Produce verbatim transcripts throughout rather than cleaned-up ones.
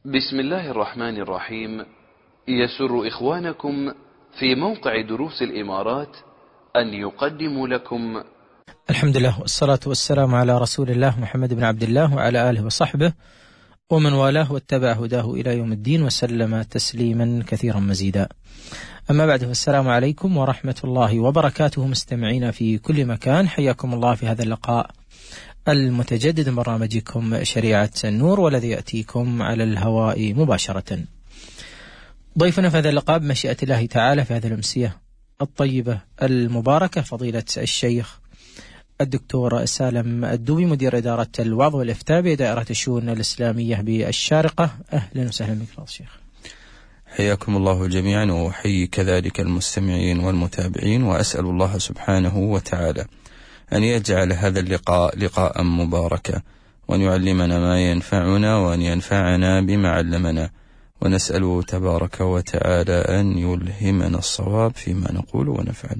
بسم الله الرحمن الرحيم. يسر إخوانكم في موقع دروس الإمارات أن يقدموا لكم الحمد لله والصلاة والسلام على رسول الله محمد بن عبد الله وعلى آله وصحبه ومن والاه واتبع هداه إلى يوم الدين وسلم تسليما كثيرا مزيدا. أما بعد، فالسلام عليكم ورحمة الله وبركاته. مستمعين في كل مكان، حياكم الله في هذا اللقاء المتجدد من برنامجكم شريعة النور، والذي يأتيكم على الهواء مباشرة. ضيفنا في هذا اللقاء بمشيئة الله تعالى في هذه الأمسية الطيبة المباركة فضيلة الشيخ الدكتور سالم الدوبي، مدير إدارة الوعظ والإفتاء بدائرة الشؤون الإسلامية بالشارقة. أهلا وسهلا بك يا شيخ. حياكم الله جميعا، وأحيي كذلك المستمعين والمتابعين، وأسأل الله سبحانه وتعالى أن يجعل هذا اللقاء لقاء مباركا، وأن يعلمنا ما ينفعنا، وأن ينفعنا بما علمنا، ونسأله تبارك وتعالى أن يلهمنا الصواب فيما نقول ونفعل.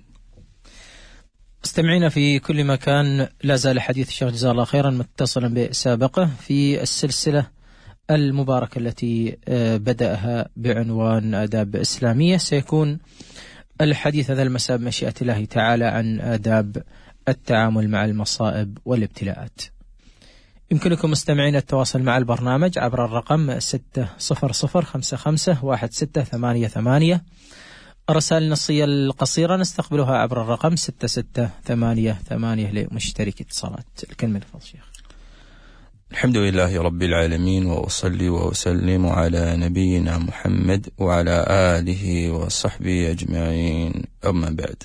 استمعينا في كل مكان، لا زال حديث الشيخ جزاه الله خيرا متصلا بسابقه في السلسلة المباركة التي بدأها بعنوان آداب إسلامية. سيكون الحديث هذا المساء بمشيئة الله تعالى عن آداب التعامل مع المصائب والابتلاءات. يمكنكم مستمعين التواصل مع البرنامج عبر الرقم ستة صفر صفر خمسة خمسة واحد ستة ثمانية ثمانية. الرسائل النصية القصيرة نستقبلها عبر الرقم ستة ستة ثمانية ثمانية لمشترك اتصالات. الكلمة لفضل شيخ. الحمد لله رب العالمين، وأصلي وأسلم على نبينا محمد وعلى آله وصحبه أجمعين، أما بعد،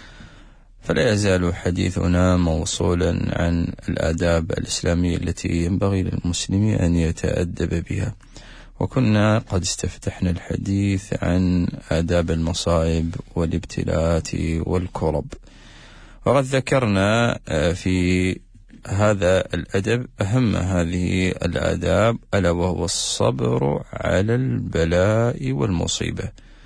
فلا يزال حديثنا موصولا عن الآداب الإسلامية التي ينبغي للمسلم أن يتأدب بها. وكنا قد استفتحنا الحديث عن آداب المصائب والابتلاءات والكرب، وقد ذكرنا في هذا الأدب أهم هذه الآداب، ألا وهو الصبر على البلاء والمصيبة.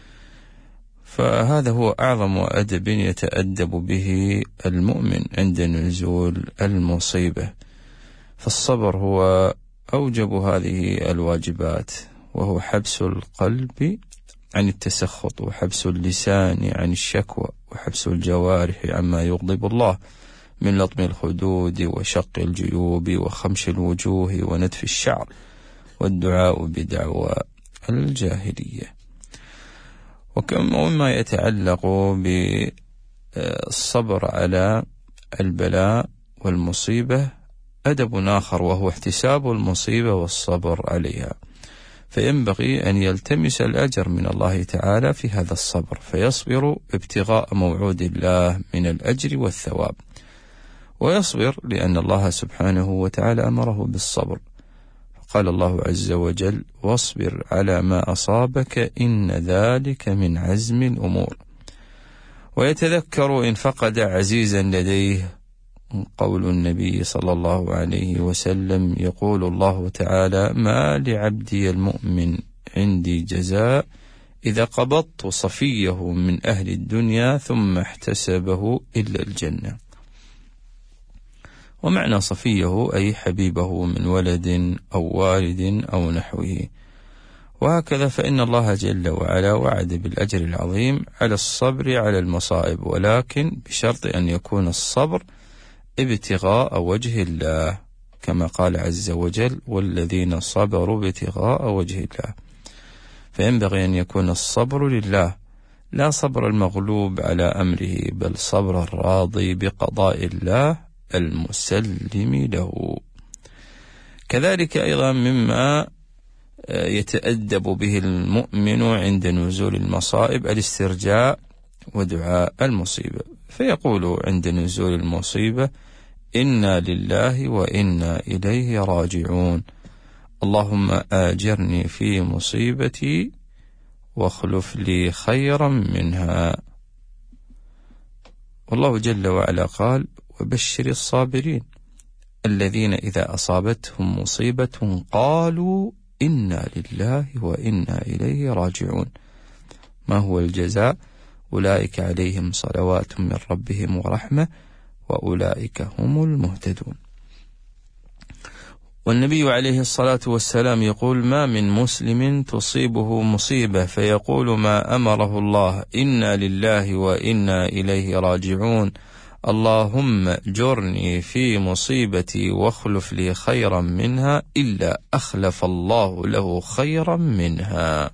فهذا هو أعظم أدب يتأدب به المؤمن عند نزول المصيبة، فالصبر هو أوجب هذه الواجبات، وهو حبس القلب عن التسخط، وحبس اللسان عن الشكوى، وحبس الجوارح عما يغضب الله من لطم الخدود وشق الجيوب وخمش الوجوه ونتف الشعر والدعاء بدعوى الجاهلية. وكما يتعلق بالصبر على البلاء والمصيبة أدب آخر، وهو احتساب المصيبة والصبر عليها، فينبغي أن يلتمس الأجر من الله تعالى في هذا الصبر، فيصبر ابتغاء موعود الله من الأجر والثواب، ويصبر لأن الله سبحانه وتعالى أمره بالصبر. قال الله عز وجل: واصبر على ما أصابك إن ذلك من عزم الأمور. ويتذكر إن فقد عزيزا لديه قول النبي صلى الله عليه وسلم: يقول الله تعالى: ما لعبدي المؤمن عندي جزاء إذا قبضت صفيه من أهل الدنيا ثم احتسبه إلا الجنة. ومعنى صفيه أي حبيبه من ولد أو والد أو نحوه. وهكذا فإن الله جل وعلا وعد بالأجر العظيم على الصبر على المصائب، ولكن بشرط أن يكون الصبر ابتغاء وجه الله، كما قال عز وجل: والذين صبروا ابتغاء وجه الله. فينبغي أن يكون الصبر لله، لا صبر المغلوب على أمره، بل صبر الراضي بقضاء الله المسلم له. كذلك أيضا مما يتأدب به المؤمن عند نزول المصائب الاسترجاع ودعاء المصيبة، فيقول عند نزول المصيبة: إنا لله وإنا إليه راجعون، اللهم آجرني في مصيبتي واخلف لي خيرا منها. والله جل وعلا قال: وبشر الصابرين الذين إذا أصابتهم مصيبة قالوا إنا لله وإنا إليه راجعون. ما هو الجزاء؟ أولئك عليهم صلوات من ربهم ورحمة وأولئك هم المهتدون. والنبي عليه الصلاة والسلام يقول: ما من مسلم تصيبه مصيبة فيقول ما أمره الله إنا لله وإنا إليه راجعون، اللهم جرني في مصيبتي واخلف لي خيرا منها، إلا أخلف الله له خيرا منها.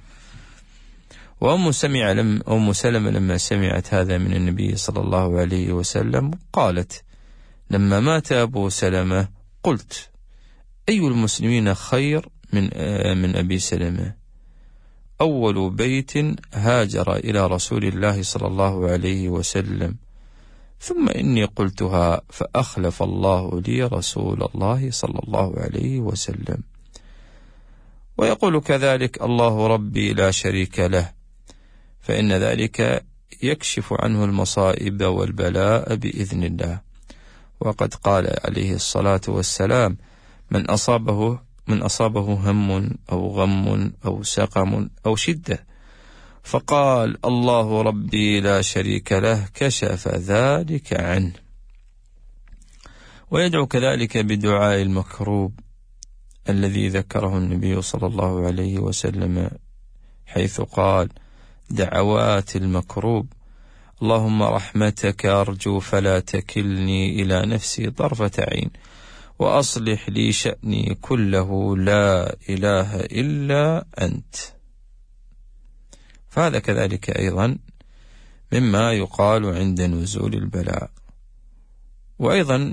وأم سمع لم أم سلمة لما سمعت هذا من النبي صلى الله عليه وسلم قالت: لما مات أبو سلمة قلت: أي المسلمين خير من من أبي سلمة؟ أول بيت هاجر إلى رسول الله صلى الله عليه وسلم، ثم إني قلتها فأخلف الله لي رسول الله صلى الله عليه وسلم. ويقول كذلك: الله ربي لا شريك له، فإن ذلك يكشف عنه المصائب والبلاء بإذن الله. وقد قال عليه الصلاة والسلام: من أصابه من أصابه هم أو غم أو سقم أو شدة فقال الله ربي لا شريك له كشف ذلك عنه. ويدعو كذلك بدعاء المكروب الذي ذكره النبي صلى الله عليه وسلم، حيث قال: دعوات المكروب: اللهم رحمتك أرجو فلا تكلني إلى نفسي طرفة عين، وأصلح لي شأني كله لا إله إلا أنت. فهذا كذلك أيضا مما يقال عند نزول البلاء. وأيضا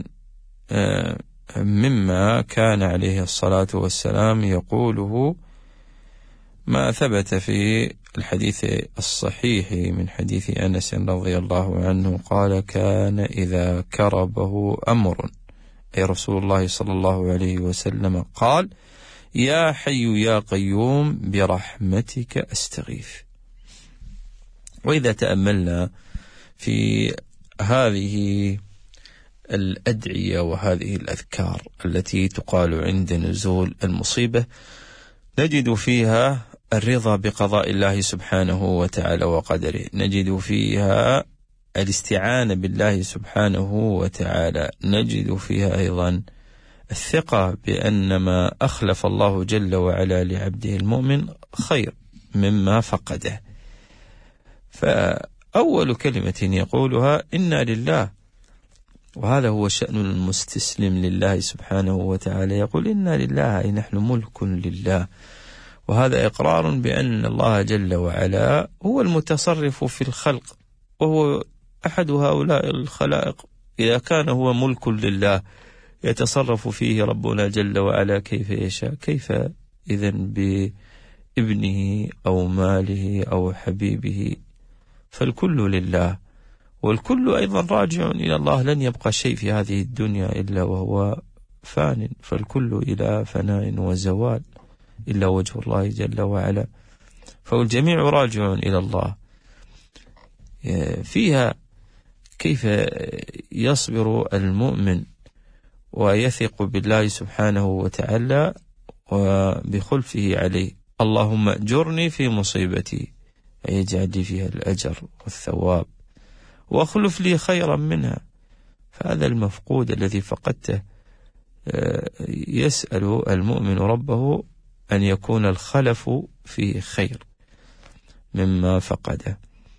مما كان عليه الصلاة والسلام يقوله ما ثبت في الحديث الصحيح من حديث أنس رضي الله عنه قال: كان إذا كربه أمر، أي رسول الله صلى الله عليه وسلم، قال: يا حي يا قيوم برحمتك أستغيث. وإذا تأملنا في هذه الأدعية وهذه الأذكار التي تقال عند نزول المصيبة نجد فيها الرضا بقضاء الله سبحانه وتعالى وقدره، نجد فيها الاستعانة بالله سبحانه وتعالى، نجد فيها أيضا الثقة بأن ما أخلف الله جل وعلا لعبده المؤمن خير مما فقده. فأول كلمة يقولها إنا لله، وهذا هو شأن المستسلم لله سبحانه وتعالى، يقول إنا لله أي نحن ملك لله. وهذا إقرار بأن الله جل وعلا هو المتصرف في الخلق، وهو أحد هؤلاء الخلائق. إذا كان هو ملك لله يتصرف فيه ربنا جل وعلا كيف يشاء، كيف إذن بابنه أو ماله أو حبيبه؟ فالكل لله، والكل أيضا راجع إلى الله. لن يبقى شيء في هذه الدنيا إلا وهو فان، فالكل إلى فناء وزوال إلا وجه الله جل وعلا، فالجميع راجع إلى الله. فيها كيف يصبر المؤمن ويثق بالله سبحانه وتعالى وبخلفه عليه. اللهم أجرني في مصيبتي، أي يجعل لي فيها الأجر والثواب، واخلف لي خيرا منها. فهذا المفقود الذي فقدته يسأل المؤمن ربه أن يكون الخلف فيه خير مما فقده.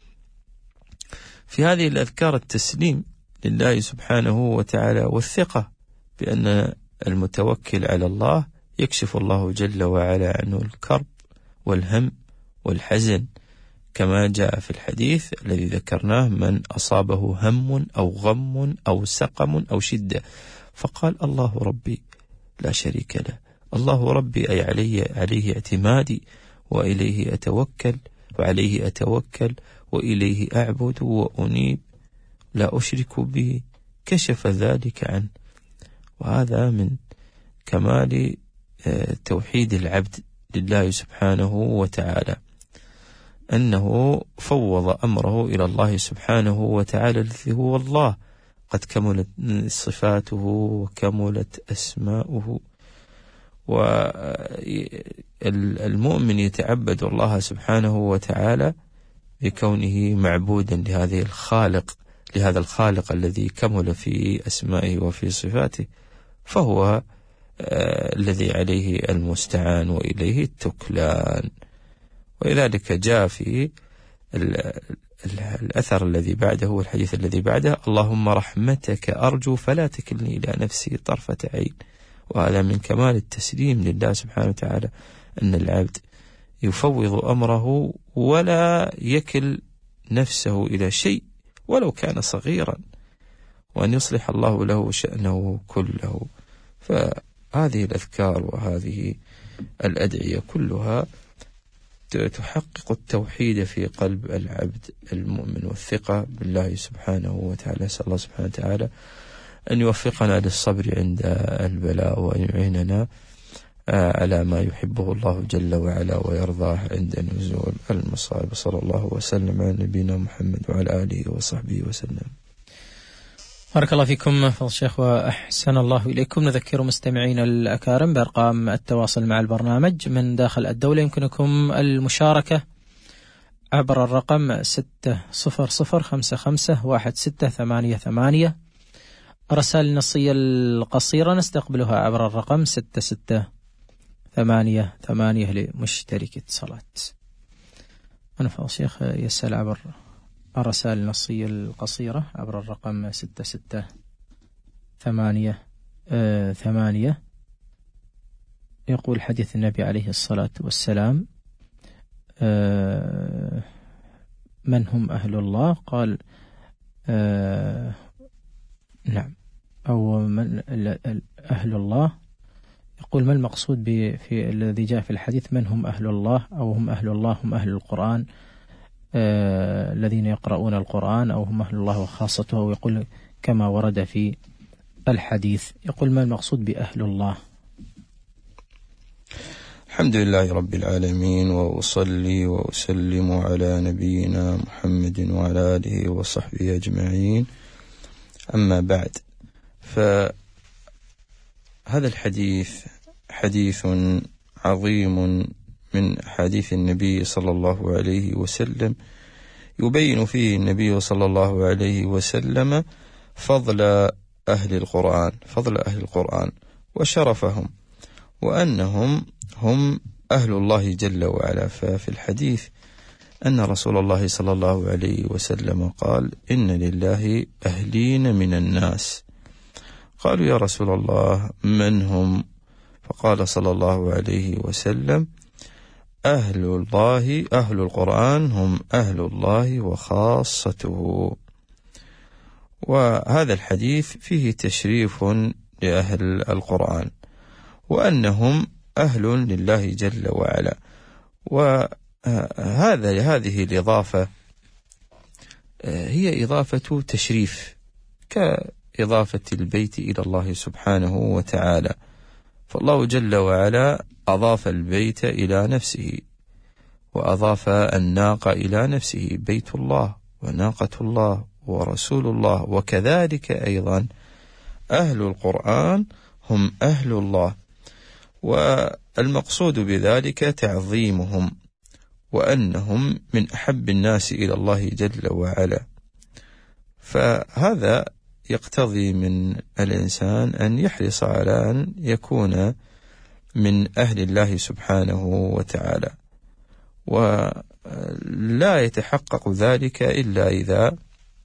في هذه الأذكار التسليم لله سبحانه وتعالى والثقة بأن المتوكل على الله يكشف الله جل وعلا عنه الكرب والهم والحزن، كما جاء في الحديث الذي ذكرناه: من أصابه هم أو غم أو سقم أو شدة فقال الله ربي لا شريك له. الله ربي أي عليه, عليه اعتمادي وإليه أتوكل وعليه أتوكل وإليه أعبد وأنيب لا أشرك به، كشف ذلك عنه. وهذا من كمال توحيد العبد لله سبحانه وتعالى، أنه فوض أمره إلى الله سبحانه وتعالى الذي هو الله، قد كملت صفاته وكملت أسماؤه. والمؤمن يتعبد الله سبحانه وتعالى بكونه معبودا لهذه الخالق لهذا الخالق الذي كمل في أسمائه وفي صفاته، فهو آه الذي عليه المستعان وإليه التكلان. ولذلك جاء في الأثر الذي بعده والحديث الذي بعده: اللهم رحمتك أرجو فلا تكلني إلى نفسي طرفة عين. وهذا من كمال التسليم لله سبحانه وتعالى، أن العبد يفوض أمره ولا يكل نفسه إلى شيء ولو كان صغيرا، وأن يصلح الله له شأنه كله. فهذه الأذكار وهذه الأدعية كلها تحقق التوحيد في قلب العبد المؤمن والثقة بالله سبحانه وتعالى. نسأل الله سبحانه وتعالى أن يوفقنا للصبر عند البلاء، وأن يعيننا على ما يحبه الله جل وعلا ويرضاه عند نزول المصائب. صلى الله وسلم على نبينا محمد وعلى آله وصحبه وسلم. بارك الله فيكم فضل الشيخ وأحسن الله إليكم. نذكر مستمعين الأكارم بأرقام التواصل مع البرنامج من داخل الدولة. يمكنكم المشاركة عبر الرقم ستة صفر صفر خمسة خمسة واحد ستة ثمانية ثمانية. رسائل النصية القصيرة نستقبلها عبر الرقم ستة ستة ثمانية ثمانية لمشترك اتصالات. أنا فضل الشيخ يسأل عبر الرسائل النصية القصيرة عبر الرقم ستة ستة ثمانية آه ثمانية. يقول: حديث النبي عليه الصلاة والسلام آه من هم أهل الله؟ قال آه نعم أو من أهل الله. يقول: ما المقصود في الذي جاء في الحديث من هم أهل الله؟ أو هم أهل الله هم أهل القرآن آه الذين يقرؤون القرآن، أو هم أهل الله وخاصته؟ ويقول كما ورد في الحديث. يقول: ما المقصود بأهل الله؟ الحمد لله رب العالمين، وأصلي وأسلم على نبينا محمد وعلى آله وصحبه أجمعين. أما بعد، فهذا الحديث حديث عظيم من حديث النبي صلى الله عليه وسلم، يبين فيه النبي صلى الله عليه وسلم فضل أهل القرآن فضل أهل القرآن وشرفهم، وأنهم هم أهل الله جل وعلا. ففي الحديث أن رسول الله صلى الله عليه وسلم قال: إن لله أهلين من الناس. قالوا: يا رسول الله من هم؟ فقال صلى الله عليه وسلم: أهل الله أهل القرآن هم أهل الله وخاصته. وهذا الحديث فيه تشريف لأهل القرآن، وأنهم أهل لله جل وعلا. وهذا هذه الإضافة هي إضافة تشريف، كإضافة البيت إلى الله سبحانه وتعالى. فالله جل وعلا أضاف البيت إلى نفسه، وأضاف الناقة إلى نفسه، بيت الله وناقة الله ورسول الله. وكذلك أيضا أهل القرآن هم أهل الله، والمقصود بذلك تعظيمهم، وأنهم من أحب الناس إلى الله جل وعلا. فهذا يقتضي من الإنسان أن يحرص على أن يكون من أهل الله سبحانه وتعالى، ولا يتحقق ذلك إلا إذا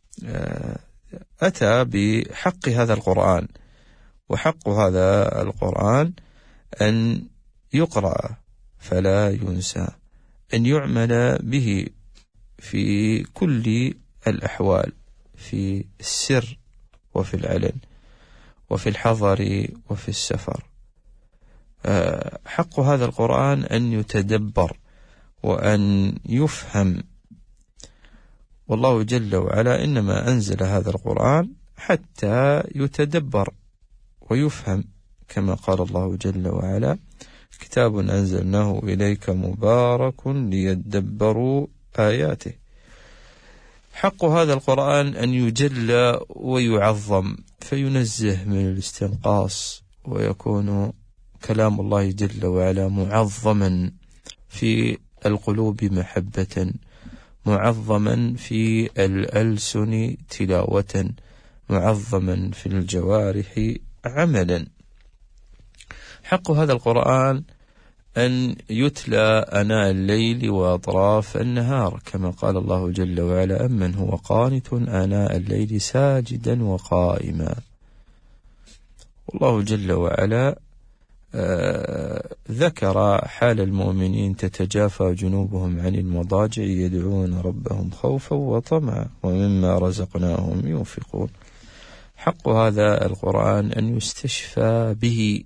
أتى بحق هذا القرآن. وحق هذا القرآن أن يقرأ فلا ينسى، أن يعمل به في كل الأحوال، في السر وفي العلن، وفي الحضر وفي السفر. حق هذا القرآن أن يتدبر وأن يفهم. والله جل وعلا إنما أنزل هذا القرآن حتى يتدبر ويفهم، كما قال الله جل وعلا: كتاب أنزلناه إليك مبارك ليدبروا آياته. حق هذا القرآن أن يجلى ويعظم، فينزه من الاستنقاص، ويكون كلام الله جل وعلا معظما في القلوب محبة، معظما في الألسن تلاوة، معظما في الجوارح عملا. حق هذا القرآن أن يتلى آناء الليل وأطراف النهار، كما قال الله جل وعلا: أمن هو قانت آناء الليل ساجدا وقائما. والله جل وعلا آه ذكر حال المؤمنين: تتجافى جنوبهم عن المضاجع يدعون ربهم خوفا وطمعا ومما رزقناهم ينفقون. حق هذا القرآن أن يستشفى به،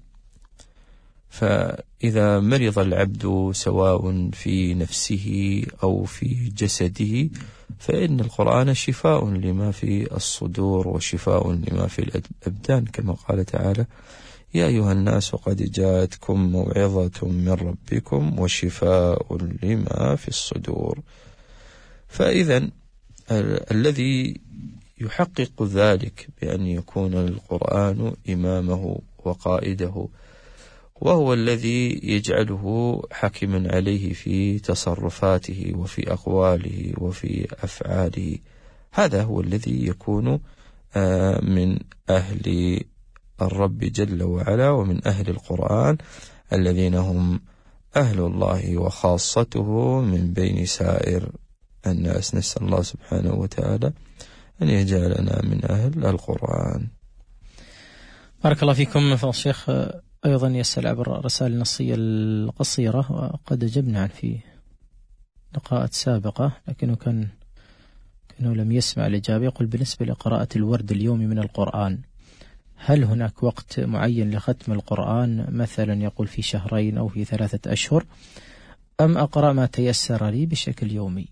فإذا مرض العبد سواء في نفسه أو في جسده فإن القرآن شفاء لما في الصدور وشفاء لما في الأبدان، كما قال تعالى: يا أيها الناس قد جاءتكم موعظة من ربكم وشفاء لما في الصدور. فإذا الذي يحقق ذلك بأن يكون القرآن إمامه وقائده، وهو الذي يجعله حاكما عليه في تصرفاته وفي أقواله وفي أفعاله، هذا هو الذي يكون من أهل الرب جل وعلا ومن أهل القرآن، الذين هم أهل الله وخاصته من بين سائر الناس. نسأل الله سبحانه وتعالى أن يجعلنا من أهل القرآن. بارك الله فيكم. فالشيخ أيضا يسأل عبر الرسائل النصية القصيرة، وقد أجبنا عن في لقاءات سابقة لكنه كان كأنه لم يسمع الإجابة. يقول: بالنسبة لقراءة الورد اليومي من القرآن، هل هناك وقت معين لختم القرآن، مثلا يقول في شهرين أو في ثلاثة أشهر، أم أقرأ ما تيسر لي بشكل يومي؟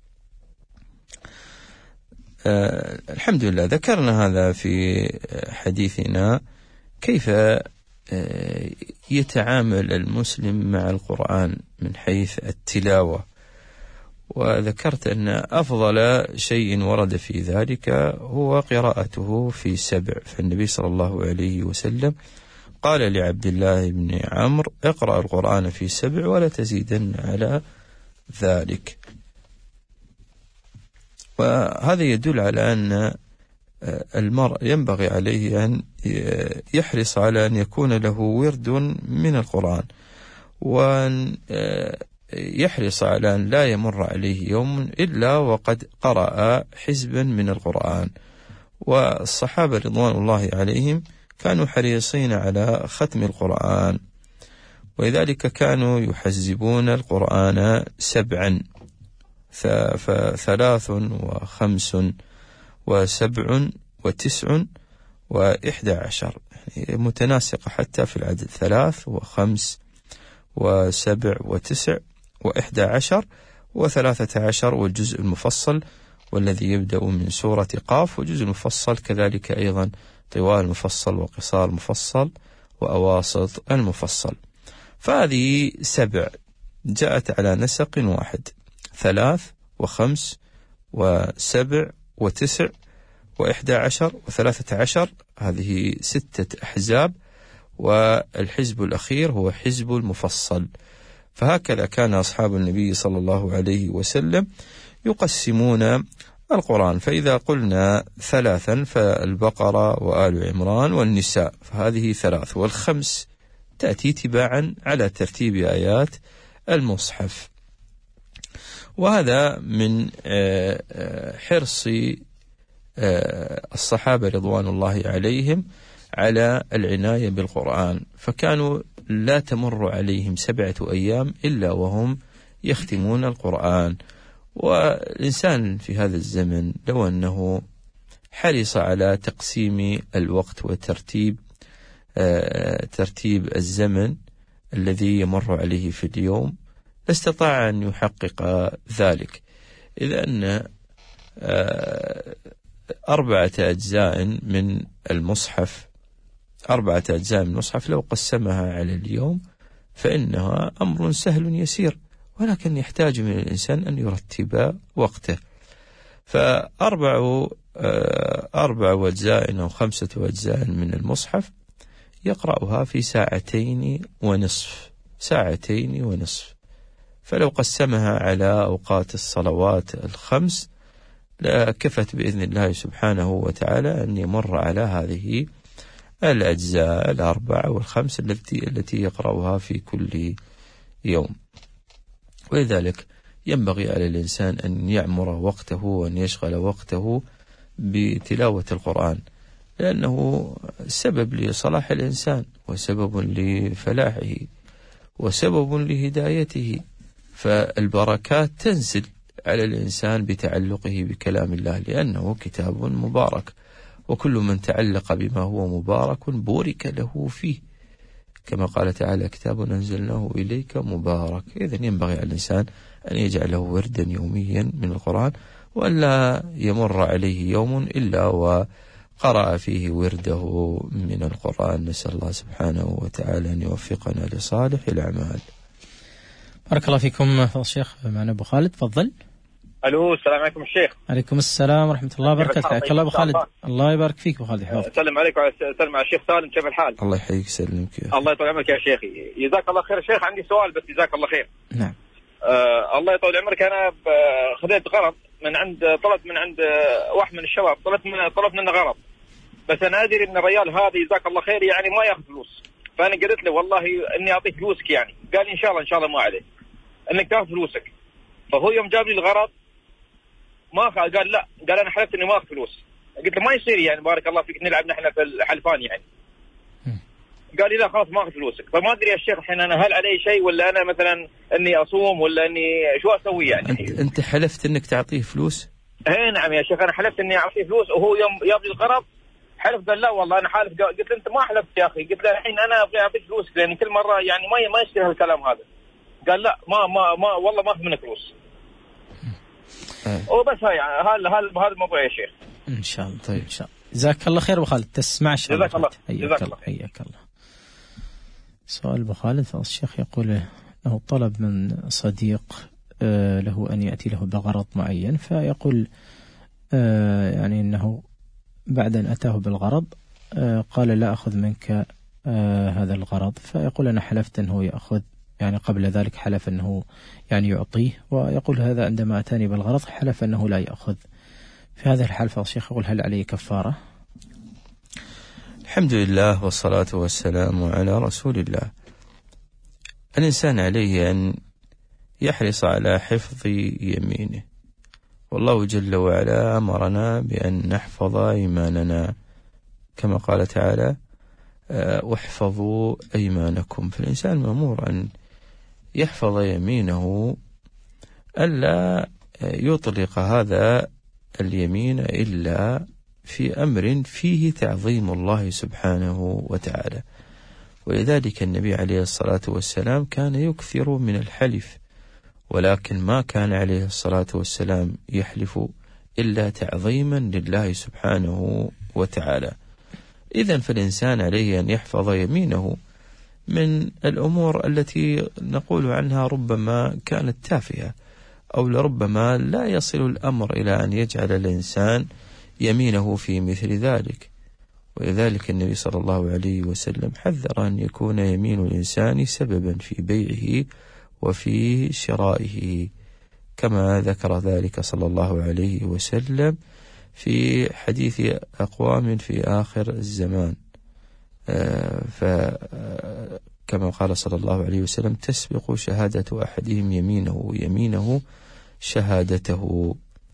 آه الحمد لله، ذكرنا هذا في حديثنا، كيف آه يتعامل المسلم مع القرآن من حيث التلاوة. وذكرت أن أفضل شيء ورد في ذلك هو قراءته في سبع، فالنبي صلى الله عليه وسلم قال لعبد الله بن عمرو: اقرأ القرآن في سبع ولا تزيدن على ذلك. وهذا يدل على أن المرء ينبغي عليه أن يحرص على أن يكون له ورد من القرآن، وأن يحرص على أن لا يمر عليه يوم إلا وقد قرأ حزبا من القرآن. والصحابة رضوان الله عليهم كانوا حريصين على ختم القرآن، ولذلك كانوا يحزبون القرآن سبعا، فثلاث وخمس وسبع وتسع وإحدى عشر، يعني متناسقة حتى في العدد، ثلاث وخمس وسبع وتسع وإحدى عشر وثلاثة عشر، والجزء المفصل والذي يبدأ من سورة قاف، وجزء المفصل كذلك أيضا طوال المفصل وقصار المفصل وأواسط المفصل. فهذه سبع جاءت على نسق واحد: ثلاث وخمس وسبع وتسع وإحدى عشر وثلاثة عشر، هذه ستة أحزاب، والحزب الأخير هو حزب المفصل. فهكذا كان أصحاب النبي صلى الله عليه وسلم يقسمون القرآن. فإذا قلنا ثلاثا فالبقرة وآل عمران والنساء، فهذه ثلاث، والخمس تأتي تباعا على ترتيب آيات المصحف. وهذا من حرص الصحابة رضوان الله عليهم على العناية بالقرآن، فكانوا لا تمر عليهم سبعة أيام إلا وهم يختمون القرآن. والإنسان في هذا الزمن لو أنه حرص على تقسيم الوقت وترتيب ترتيب الزمن الذي يمر عليه في اليوم لاستطاع أن يحقق ذلك، إذ أن أربعة أجزاء من المصحف أربعة أجزاء من المصحف لو قسمها على اليوم فإنها أمر سهل يسير، ولكن يحتاج من الإنسان أن يرتب وقته. فأربع أربع أجزاء أو خمسة أجزاء من المصحف يقرأها في ساعتين ونصف ساعتين ونصف فلو قسمها على أوقات الصلوات الخمس لكفت بإذن الله سبحانه وتعالى أن يمر على هذه الأجزاء الأربعة والخمس التي التي يقرأها في كل يوم. ولذلك ينبغي على الإنسان أن يعمر وقته وأن يشغل وقته بتلاوة القرآن، لأنه سبب لصلاح الإنسان وسبب لفلاحه وسبب لهدايته، فالبركات تنزل على الإنسان بتعلقه بكلام الله، لأنه كتاب مبارك، وكل من تعلق بما هو مبارك بورك له فيه، كما قال تعالى: كتاب أنزلناه إليك مبارك. إذن ينبغي على الإنسان أن يجعله وردا يوميا من القرآن، وألا يمر عليه يوم إلا وقرأ فيه ورده من القرآن. نسأل الله سبحانه وتعالى أن يوفقنا لصالح الأعمال. بارك الله فيكم فضل الشيخ. معنا أبو خالد، تفضل. الو، السلام عليكم الشيخ. عليكم السلام ورحمة الله وبركاته. حياك الله أبو خالد. الله يبارك فيك أبو خالد. سلم عليك وسلم على الشيخ سالم، كيف الحال؟ الله يحييك يسلمك. الله يطول عمرك يا شيخي، جزاك الله خير. شيخ عندي سؤال بس، جزاك الله خير. نعم. آه الله يطول عمرك. أنا خذيت غرض من عند طلبت من عند واحد من الشباب، طلبت من طلبت منه غرض، بس أنا أدري إن الرجال هذا جزاك الله خير يعني ما يأخذ فلوس، فأنا قلت له والله إني أعطيك فلوسك يعني. قال لي إن شاء الله إن شاء الله ما عليه إنك تأخذ فلوسك. فهو يوم جاب لي الغرض ما قال لا، قال أنا حلفت إني ما أخذ فلوس. قلت له ما يصير يعني، بارك الله فيك، نلعب نحن في الحلفان يعني. قال لي لا خلاص ما أخذ فلوسك. فما أدري يا شيخ الحين أنا هل علي شيء ولا أنا مثلا إني أصوم ولا إني شو أسوي يعني؟ أنت, أنت حلفت إنك تعطيه فلوس؟ إيه نعم يا شيخ، أنا حلفت إني أعطيه فلوس، وهو يوم جاب لي الغرض حلف قال لا والله أنا حالف. قلت له أنت ما حلفت يا أخي. قلت له الحين أنا أبغى أعطيك فلوس لأن كل مرة يعني ما ما يصير هالكلام هذا. قال لا ما ما ما والله ما أخذ منك فلوس. وبس هاي هذا هذا الموضوع يا شيخ. إن شاء الله. طيب إن شاء الله. جزاك الله خير أبو خالد. تسمع شيء. جزاك الله. حياك الله. حياك الله. سؤال أبو خالد، الشيخ يقول له طلب من صديق له أن يأتي له بغرض معين، فيقول يعني أنه بعد أن أتاه بالغرض قال لا أخذ منك هذا الغرض، فيقول أنا حلفت أنه يأخذ، يعني قبل ذلك حلف أنه يعني يعطيه، ويقول هذا عندما أتاني بالغرض حلف أنه لا يأخذ. في هذا الحال فالشيخ يقول هل عليه كفارة؟ الحمد لله والصلاة والسلام على رسول الله. الإنسان عليه أن يحرص على حفظ يمينه، والله جل وعلا أمرنا بأن نحفظ إيماننا كما قال تعالى: واحفظوا أيمانكم. فالإنسان مأمور أن يحفظ يمينه، ألا يطلق هذا اليمين إلا في أمر فيه تعظيم الله سبحانه وتعالى. ولذلك النبي عليه الصلاة والسلام كان يكثر من الحلف، ولكن ما كان عليه الصلاة والسلام يحلف إلا تعظيما لله سبحانه وتعالى. إذن فالإنسان عليه أن يحفظ يمينه من الأمور التي نقول عنها ربما كانت تافهة، أو لربما لا يصل الأمر إلى أن يجعل الإنسان يمينه في مثل ذلك. ولذلك النبي صلى الله عليه وسلم حذر أن يكون يمين الإنسان سببا في بيعه وفي شرائه، كما ذكر ذلك صلى الله عليه وسلم في حديث أقوام في آخر الزمان، فكما قال صلى الله عليه وسلم: تسبق شهادة أحدهم يمينه يمينه شهادته.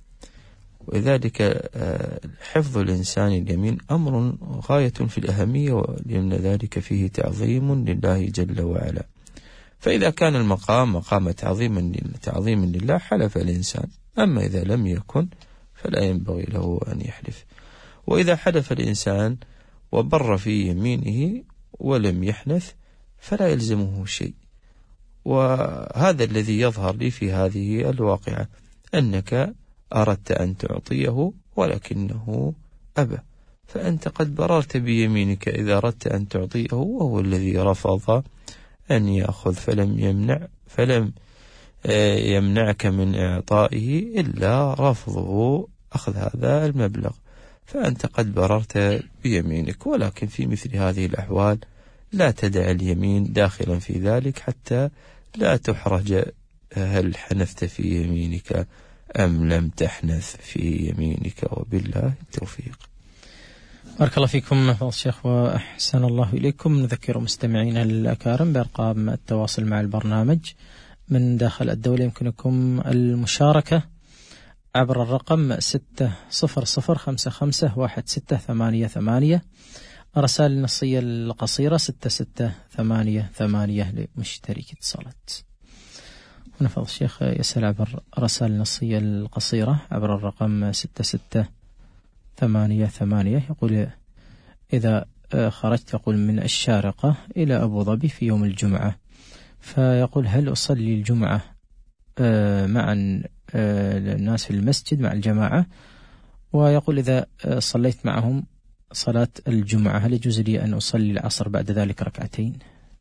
وذلك حفظ الإنسان اليمين أمر غاية في الأهمية، لأن ذلك فيه تعظيم لله جل وعلا. فإذا كان المقام مقام تعظيم تعظيم لله حلف الإنسان، أما إذا لم يكن فلا ينبغي له أن يحلف. وإذا حلف الإنسان وبر في يمينه ولم يحنث فلا يلزمه شيء. وهذا الذي يظهر لي في هذه الواقعة، أنك أردت أن تعطيه ولكنه أبى، فأنت قد بررت بيمينك إذا أردت أن تعطيه، وهو الذي رفض أن يأخذ، فلم يمنع فلم يمنعك من إعطائه إلا رفضه أخذ هذا المبلغ، فأنت قد بررت بيمينك. ولكن في مثل هذه الأحوال لا تدع اليمين داخلا في ذلك حتى لا تحرج هل حنثت في يمينك أم لم تحنث في يمينك، وبالله التوفيق. بارك الله فيكم فضل الشيخ وأحسن الله إليكم. نذكر مستمعينا الأكارم بأرقام التواصل مع البرنامج من داخل الدولة. يمكنكم المشاركة عبر الرقم ستة صفر صفر خمسة خمسة واحد ستة ثمانية ثمانية، رسائل النصية القصيرة ستة ستة ثمانية ثمانية لمشترك اتصالات. هنا فضل الشيخ يسأل عبر رسائل النصية القصيرة عبر الرقم ستة ستة ثمانية ثمانية، يقول إذا خرجت يقول من الشارقة إلى أبو ظبي في يوم الجمعة، فيقول هل أصلي الجمعة مع الناس في المسجد مع الجماعة؟ ويقول إذا صليت معهم صلاة الجمعة هل يجوز لي أن أصلي العصر بعد ذلك ركعتين؟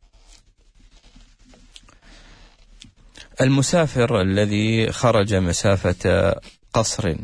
المسافر الذي خرج مسافة قصر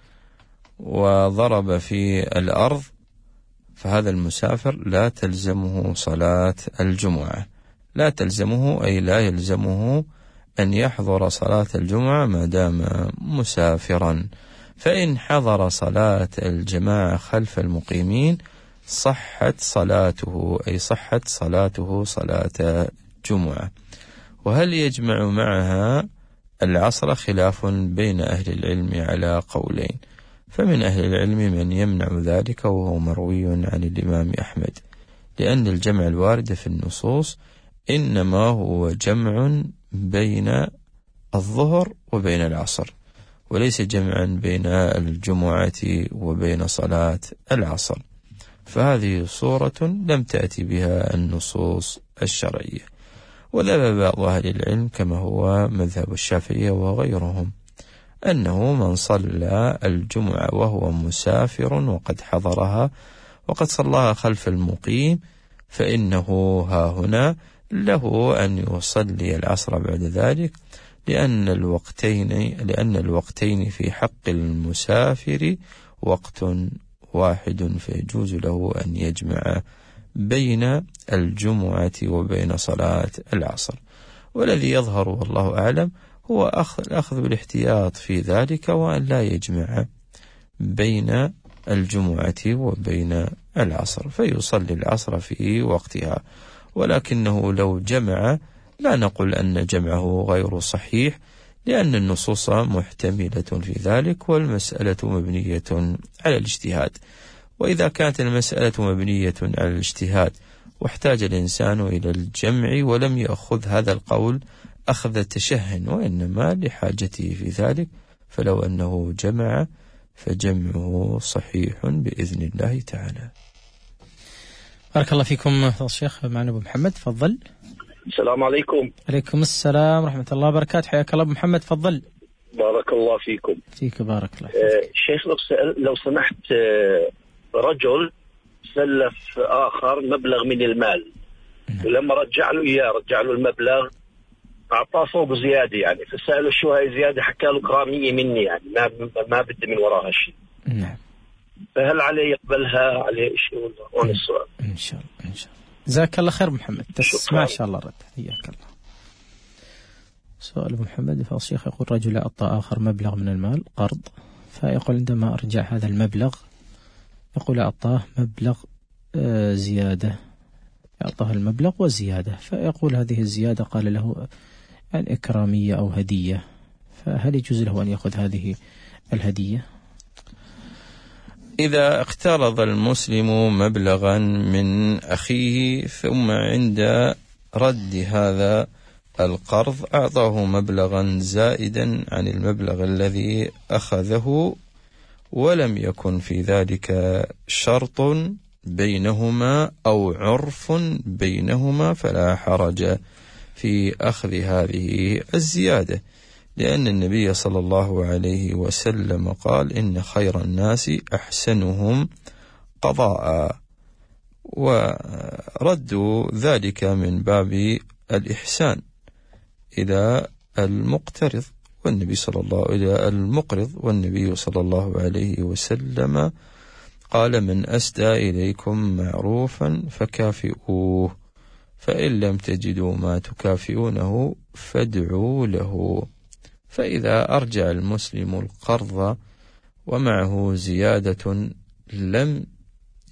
وضرب في الأرض فهذا المسافر لا تلزمه صلاة الجمعة، لا تلزمه أي لا يلزمه أن يحضر صلاة الجمعة ما دام مسافرا. فإن حضر صلاة الجماعة خلف المقيمين صحت صلاته، أي صحت صلاته صلاة جمعة. وهل يجمع معها العصر؟ خلاف بين أهل العلم على قولين، فمن أهل العلم من يمنع ذلك وهو مروي عن الإمام أحمد، لأن الجمع الوارد في النصوص إنما هو جمع بين الظهر وبين العصر، وليس جمعا بين الجمعة وبين صلاة العصر، فهذه صورة لم تأتي بها النصوص الشرعية. وذهب بعض أهل العلم كما هو مذهب الشافعية وغيرهم أنه من صلى الجمعة وهو مسافر وقد حضرها وقد صلاها خلف المقيم فإنه ها هنا له أن يصلي العصر بعد ذلك، لأن الوقتين لأن الوقتين في حق المسافر وقت واحد، فيجوز له أن يجمع بين الجمعة وبين صلاة العصر. والذي يظهر والله أعلم هو الأخذ بالاحتياط في ذلك، وأن لا يجمع بين الجمعة وبين العصر، فيصلي العصر في وقتها. ولكنه لو جمع لا نقول أن جمعه غير صحيح، لأن النصوص محتملة في ذلك، والمسألة مبنية على الاجتهاد. وإذا كانت المسألة مبنية على الاجتهاد واحتاج الإنسان إلى الجمع ولم يأخذ هذا القول أخذ تشهن، وإنما لحاجته في ذلك، فلو أنه جمع فجمعه صحيح بإذن الله تعالى. بارك الله فيكم فضل الشيخ. معنا أبو محمد، تفضل. السلام عليكم. عليكم السلام ورحمة الله وبركاته، حياك الله أبو محمد، تفضل. بارك الله فيكم. فيك بارك الله. آه شيخ لو, لو سمحت، آه رجل سلف آخر مبلغ من المال، ولما رجع له إياه رجع له المبلغ أعطاه فوق زيادة يعني، فسأله شو هاي زيادة، حكى له كرامية مني يعني ما ما بدي من وراها شيء. نعم. فهل عليه يقبلها عليه شيء ولا هون السؤال؟ إن شاء الله إن شاء الله. جزاك الله خير محمد، تسمع إن شاء الله رد. حياك الله. سؤال أبو محمد فضل الشيخ يقول رجل أعطى آخر مبلغ من المال قرض، فيقول عندما أرجع هذا المبلغ يقول أعطاه مبلغ زيادة، أعطاه المبلغ وزيادة، فيقول هذه الزيادة قال له يعني إكرامية أو هدية، فهل يجوز له أن يأخذ هذه الهدية؟ إذا اقترض المسلم مبلغا من أخيه ثم عند رد هذا القرض أعطاه مبلغا زائدا عن المبلغ الذي أخذه، ولم يكن في ذلك شرط بينهما أو عرف بينهما، فلا حرج في أخذ هذه الزيادة، لأن النبي صلى الله عليه وسلم قال إن خير الناس أحسنهم قضاء، ورد ذلك من باب الإحسان إلى المقترض والنبي صلى الله إلى المقرض والنبي صلى الله عليه وسلم قال من أسدى إليكم معروفا فكافئوه، فإن لم تجدوا ما تكافئونه فادعوا له. فإذا أرجع المسلم القرض ومعه زيادة لم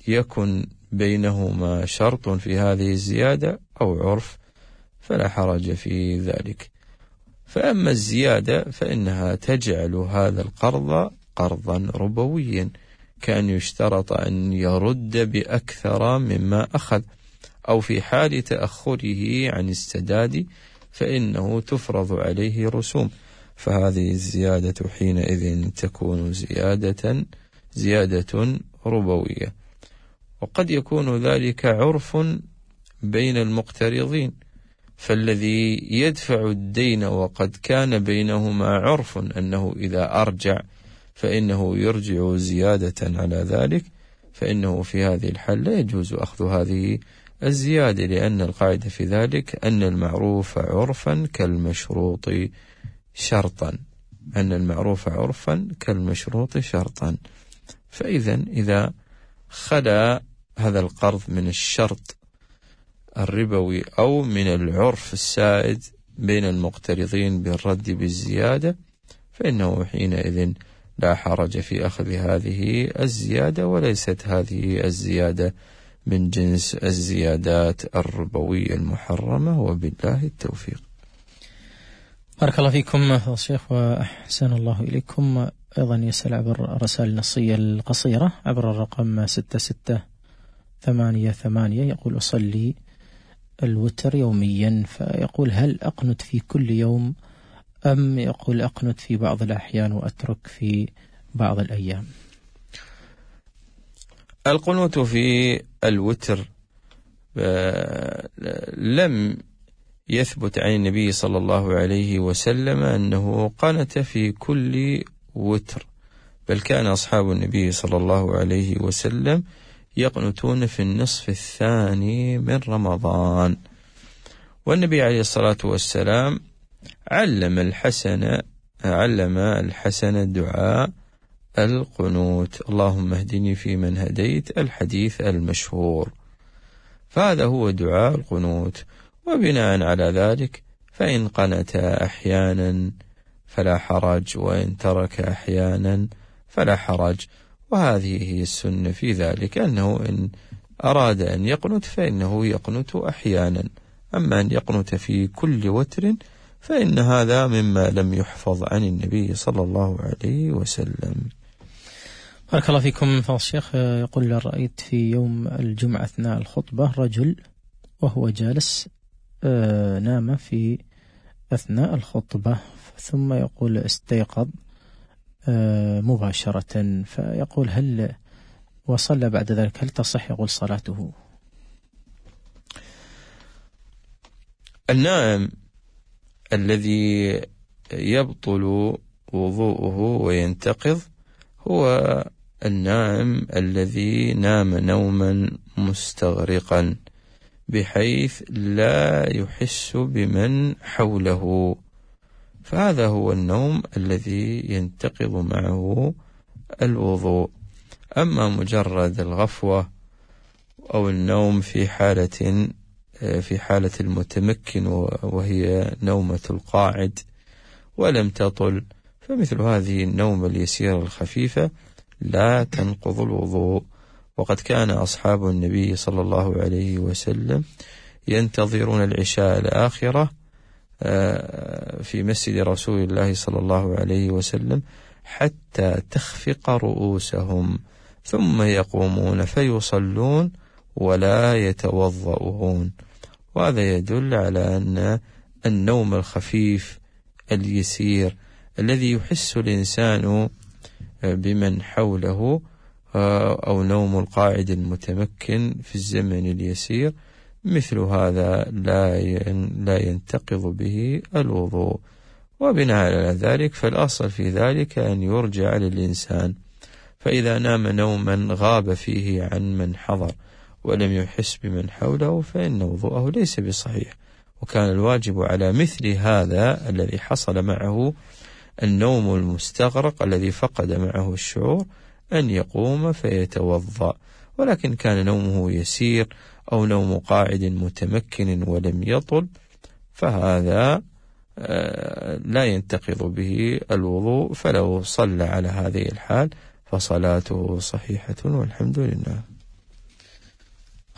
يكن بينهما شرط في هذه الزيادة أو عرف فلا حرج في ذلك. فأما الزيادة فإنها تجعل هذا القرض قرضا ربويا، كأن يشترط أن يرد بأكثر مما أخذ، أو في حال تأخره عن السداد فإنه تفرض عليه رسوم، فهذه الزيادة حينئذ تكون زيادة زيادة ربوية. وقد يكون ذلك عرف بين المقترضين، فالذي يدفع الدين وقد كان بينهما عرف أنه إذا أرجع فإنه يرجع زيادة على ذلك، فإنه في هذه الحال لا يجوز أخذ هذه الزيادة، لأن القاعدة في ذلك أن المعروف عرفا كالمشروط شرطا، أن المعروف عرفا كالمشروط شرطا. فإذا إذا خلا هذا القرض من الشرط الربوي أو من العرف السائد بين المقترضين بالرد بالزيادة، فإنه حينئذ لا حرج في أخذ هذه الزيادة، وليست هذه الزيادة من جنس الزيادات الربوية المحرمة، وبالله التوفيق. بارك الله فيكم شيخ وأحسن الله إليكم. أيضا يسأل عبر الرسائل النصية القصيرة عبر الرقم ستة ستة ثمانية ثمانية، يقول أصلي الوتر يوميا، فيقول هل أقنت في كل يوم أم يقول أقنت في بعض الأحيان وأترك في بعض الأيام؟ القنوت في الوتر لم يثبت عن النبي صلى الله عليه وسلم أنه قنت في كل وتر، بل كان أصحاب النبي صلى الله عليه وسلم يقنتون في النصف الثاني من رمضان. والنبي عليه الصلاة والسلام علم الحسن علم الحسن دعاء القنوت، اللهم اهدني فيمن هديت، الحديث المشهور، فهذا هو دعاء القنوت. وبناء على ذلك فإن قنت أحيانا فلا حرج، وإن ترك أحيانا فلا حرج. وهذه هي السنة في ذلك، أنه إن أراد أن يقنت فإنه يقنت أحيانا، أما أن يقنت في كل وتر فإن هذا مما لم يحفظ عن النبي صلى الله عليه وسلم. بارك الله فيكم. فضل الشيخ يقول رأيت في يوم الجمعة أثناء الخطبة رجل وهو جالس آه نام في أثناء الخطبة، ثم يقول استيقظ آه مباشرة، فيقول هل وصلى بعد ذلك هل تصح يقول صلاته؟ النائم الذي يبطل وضوءه وينتقض هو النائم الذي نام نوما مستغرقا بحيث لا يحس بمن حوله، فهذا هو النوم الذي ينتقض معه الوضوء. أما مجرد الغفوة أو النوم في حالة في حالة المتمكن وهي نومة القاعد ولم تطل، فمثل هذه النوم اليسيرة الخفيفة لا تنقض الوضوء. وقد كان أصحاب النبي صلى الله عليه وسلم ينتظرون العشاء الآخرة في مسجد رسول الله صلى الله عليه وسلم حتى تخفق رؤوسهم، ثم يقومون فيصلون ولا يتوضؤون. وهذا يدل على أن النوم الخفيف اليسير الذي يحس الإنسان بمن حوله، أو نوم القاعد المتمكن في الزمن اليسير، مثل هذا لا لا ينتقض به الوضوء. وبناء على ذلك فالأصل في ذلك أن يرجع للإنسان، فإذا نام نوما غاب فيه عن من حضر ولم يحس بمن حوله فإن وضوءه ليس بصحيح. وكان الواجب على مثل هذا الذي حصل معه النوم المستغرق الذي فقد معه الشعور أن يقوم فيتوضأ، ولكن كان نومه يسير أو نوم قاعد متمكن ولم يطل فهذا لا ينتقض به الوضوء، فلو صلى على هذه الحال فصلاته صحيحة والحمد لله.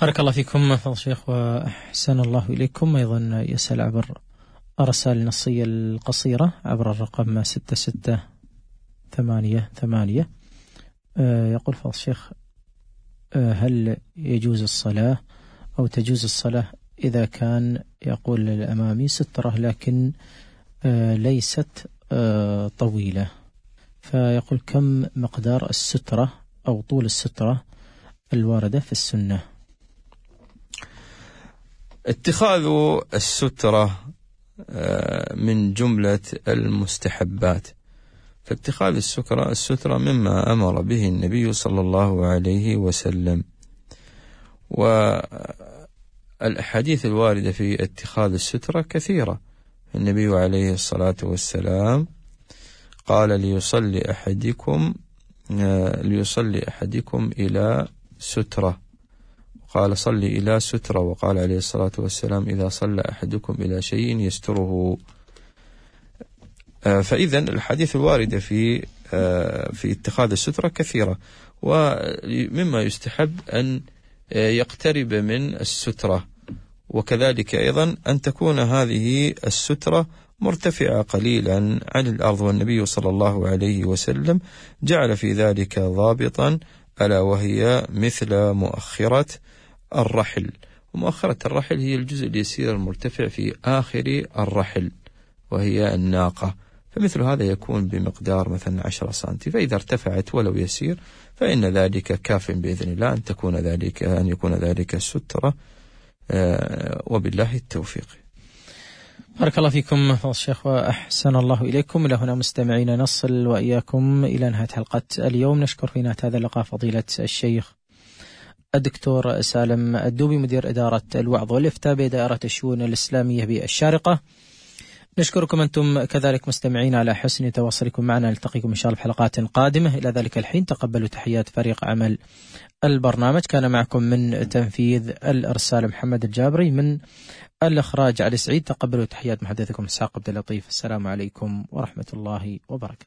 بارك الله فيكم فضل الشيخ وأحسن الله إليكم. أيضا يسأل عبر الرسائل النصية القصيرة عبر الرقم ستة ستة ثمانية ثمانية. يقول فضل الشيخ: هل يجوز الصلاة أو تجوز الصلاة إذا كان يقول الأمامي سترة لكن ليست طويلة؟ فيقول: كم مقدار السترة أو طول السترة الواردة في السنة؟ اتخاذ السترة من جملة المستحبات، فاتخاذ السترة السترة مما أمر به النبي صلى الله عليه وسلم، والأحاديث الواردة في اتخاذ السترة كثيرة. النبي عليه الصلاة والسلام قال: ليصلي أحدكم ليصلي أحدكم إلى سترة، قال: صلي إلى سترة، وقال عليه الصلاة والسلام: إذا صلى أحدكم إلى شيء يستره. فإذا الحديث الواردة في في اتخاذ السترة كثيرة، ومما يستحب أن يقترب من السترة، وكذلك أيضا أن تكون هذه السترة مرتفعة قليلا عن الأرض، والنبي صلى الله عليه وسلم جعل في ذلك ضابطا، ألا وهي مثل مؤخرة الرحل. ومؤخرة الرحل هي الجزء اليسير المرتفع في آخر الرحل وهي الناقة، فمثل هذا يكون بمقدار مثلا عشرة سنتي، فإذا ارتفعت ولو يسير فإن ذلك كاف بإذن الله أن تكون ذلك أن يكون ذلك السترة، وبالله التوفيق. بارك الله فيكم فضل الشيخ وأحسن الله إليكم. إلى هنا مستمعين نصل وإياكم إلى نهاية حلقة اليوم. نشكر في نهاية هذا اللقاء فضيلة الشيخ الدكتور سالم الدوبي، مدير إدارة الوعظ والإفتاء بدائرة الشؤون الإسلامية بالشارقة. نشكركم أنتم كذلك مستمعين على حسن تواصلكم معنا. نلتقيكم إن شاء الله في حلقات قادمة. إلى ذلك الحين تقبلوا تحيات فريق عمل البرنامج. كان معكم من تنفيذ الإرسال محمد الجابري، من الإخراج علي سعيد. تقبلوا تحيات محدثكم إسحاق عبد اللطيف. السلام عليكم ورحمة الله وبركاته.